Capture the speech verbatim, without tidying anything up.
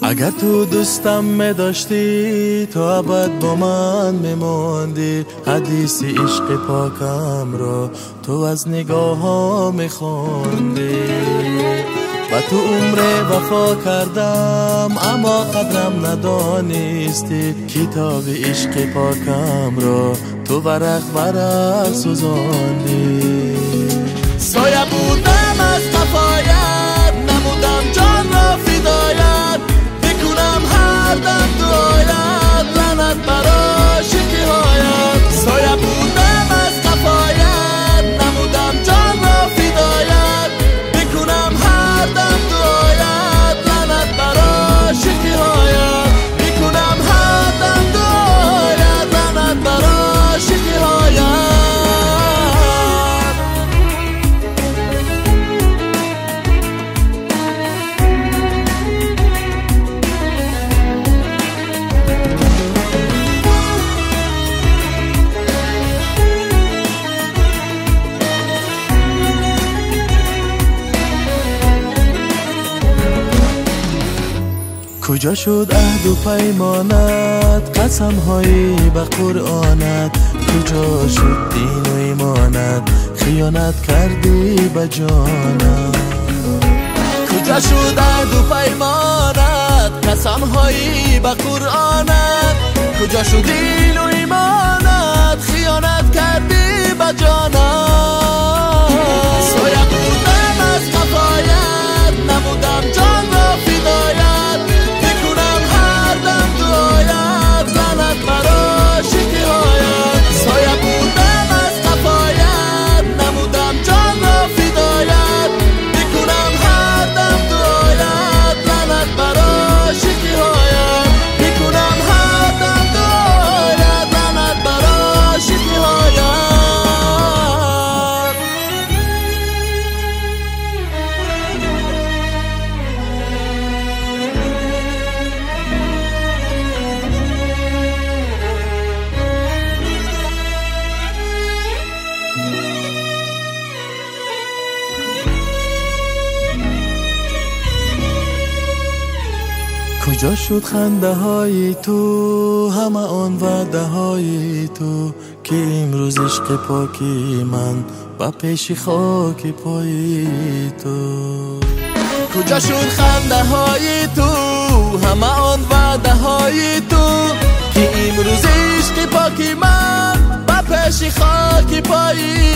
اگر تو دوستم می داشتی تو ابد با من میماندی. حدیث عشق پاکم را تو از نگاه ها میخواندی. و تو عمر وفا کردم اما قدرم ندانستی. کتاب عشق پاکم را تو ورق ورق سوزاندی. سایه بودم از قفایت نمودم جان را فدایت. بکنم هر دم دعایت لعنت بر عاشقی هایت. سایه بودم از قفایت نمودم جان را فدایت. بکنم هر دم دعایت لعنت بر عاشقی هایت. بکنم هر دم دعایت لعنت بر عاشقی هایت. کجا شد عهد و پیمانت قسم هایی به قرآنت. کجا شد دین و ایمانت خیانت کردی به جانت. کجا شد عهد و پیمانت قسم هایی به قرآنت. کجا شد دین و ایمانت خیانت کردی به جانت. سایه بودم از قفایت نمودم جان را فدایت. کجا شد خنده های تو همه آن وعده های تو که امروز عشق پاکی من با پیش خاک پای تو. کجا شد خنده های تو همه آن وعده های تو که امروز عشق پاکی من با پیش خاک پای